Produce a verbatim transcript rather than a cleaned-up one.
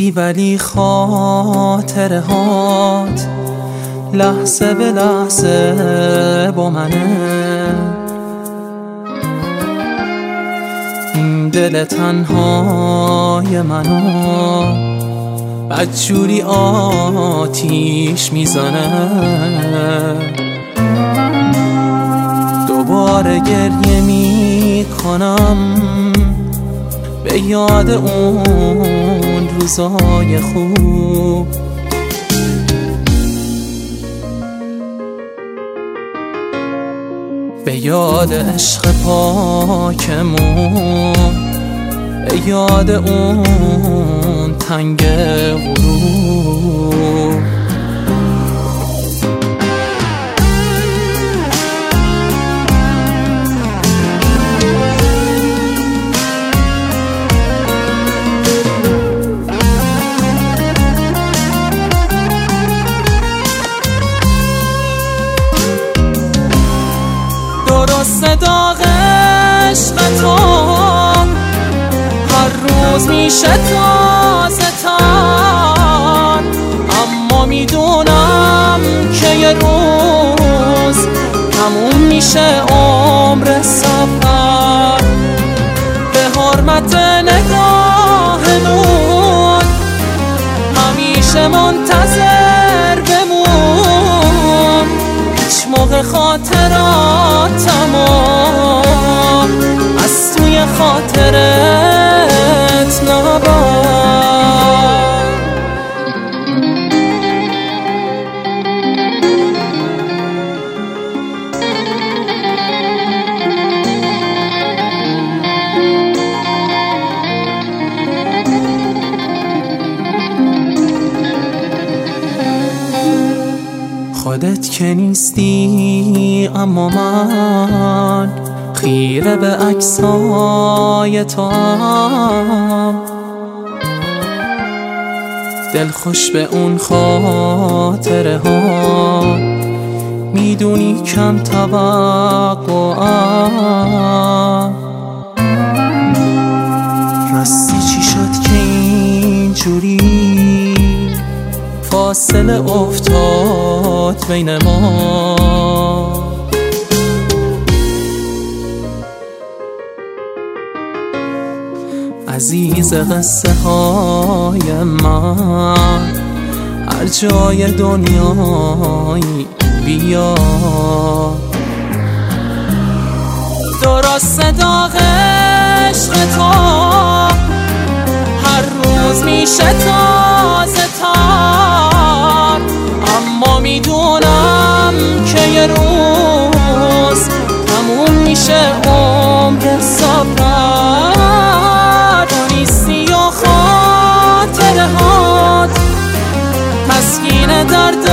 نیستی ولی خاطره هات لحظه به لحظه با منه. این دل تنهای منو بدجوری آتیش میزنه. دوباره گریه میکنم به یاد اون روزای خوب. به یاد عشق پاکمون، به یاد اون تنگ غروب. درست داغ عشق تو هر روز میشه تازه تر، اما میدونم که یه روز تموم میشه عمر سفر. به حرمت نگاهمون همیشه منتظر بمون، هیچ موقع خاطراتمو از توی خاطرت نبر. خودت که نیستی اما من خیره به عکسای تو هم، دل خوش به اون خاطره ها. میدونی کم توقعم، راستی چی شد که اینجوری فاصله افتاد بین ما. عزیز قصه های من، هر جای دنیایی بیا. درست داغ عشق تو هر روز میشه تازه تر، اما میدونم که یه روز تموم میشه عمر سفر. تو نیستی و خاطره هات تسکین درد